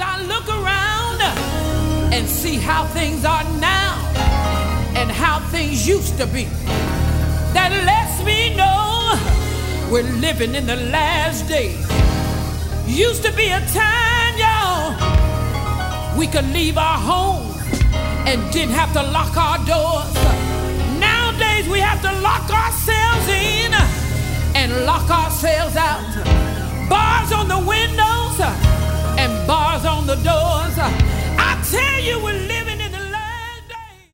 I look around and see how things are now and how things used to be, that lets me know we're living in the last days. Used to be a time, y'all, we could leave our homes and didn't have to lock our doors. Nowadays we have to lock ourselves in and lock ourselves out. Bars on the windows and bars on the doors. I tell you, we're